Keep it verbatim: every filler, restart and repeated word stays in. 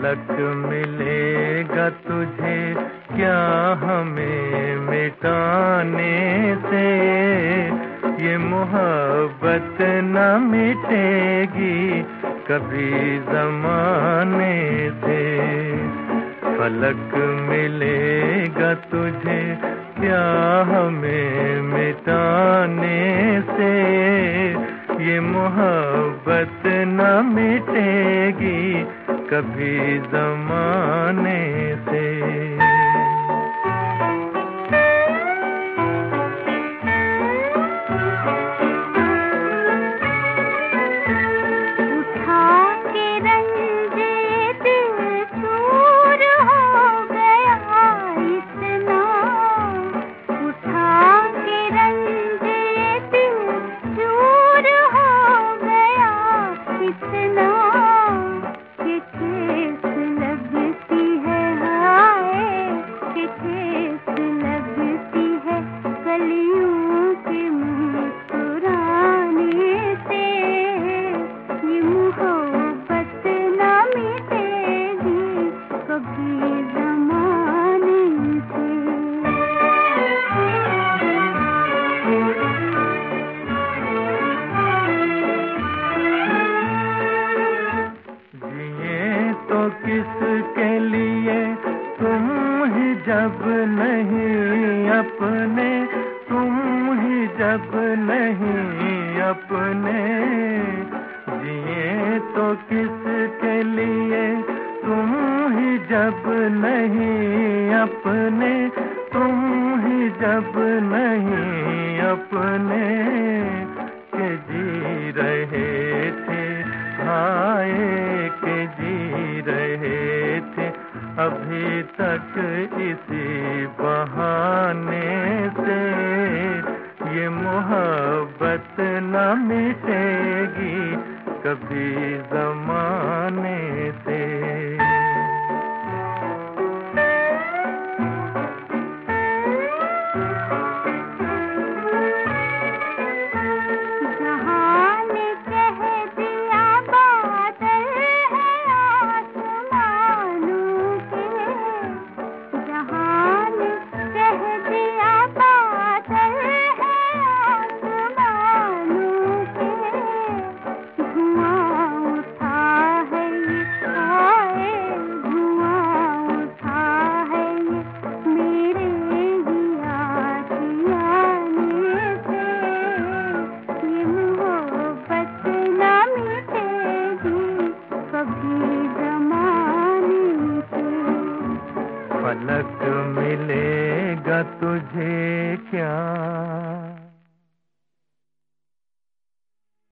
फलक मिलेगा तुझे क्या हमें मिटाने से, ये मोहब्बत न मिटेगी कभी ज़माने से। फलक मिलेगा तुझे क्या हमें मिटाने से, ये मोहब्बत न मिटेगी कभी ज़माने से। किसके लिए तुम ही जब नहीं अपने, तुम ही जब नहीं अपने, जिए तो किसके लिए तुम ही जब नहीं अपने, तुम ही जब नहीं अपने, के जी रहे थे हाय के जी रहे थे अभी तक इसी बहाने से, ये मोहब्बत न मिटेगी कभी ज़माने से। फलक मिलेगा तुझे क्या